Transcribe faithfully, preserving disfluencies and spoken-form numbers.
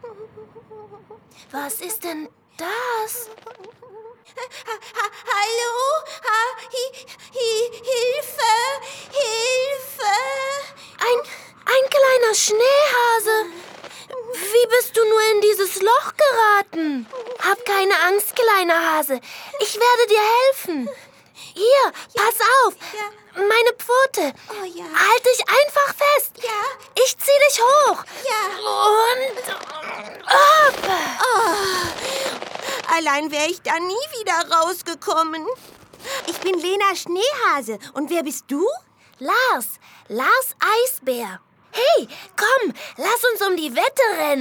Was ist denn das? Ha, ha, hallo? Ha, hi, hi, Hilfe! Hilfe! Ein, ein kleiner Schneehase. Wie bist du nur in dieses Loch geraten? Hab keine Angst, kleiner Hase. Ich werde dir helfen. Hier, pass auf. Ja. Meine Pfote. Oh ja. Halt dich einfach fest. Ja. Ich zieh dich hoch. Ja. Und ab. Oh, allein wäre ich da nie wieder rausgekommen. Ich bin Lena Schneehase. Und wer bist du? Lars, Lars Eisbär. Hey, komm, lass uns um die Wette rennen.